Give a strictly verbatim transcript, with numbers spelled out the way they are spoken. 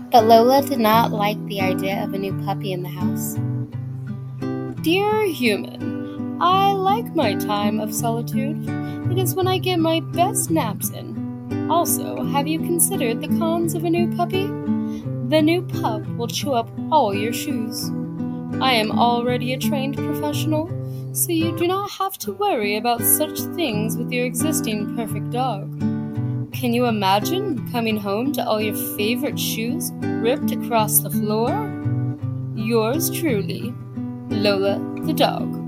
But Lola did not like the idea of a new puppy in the house. Dear human, I like my time of solitude. It is when I get my best naps in. Also, have you considered the cons of a new puppy? The new pup will chew up all your shoes. I am already a trained professional, so you do not have to worry about such things with your existing perfect dog. Can you imagine coming home to all your favorite shoes ripped across the floor? Yours truly, Lola the dog.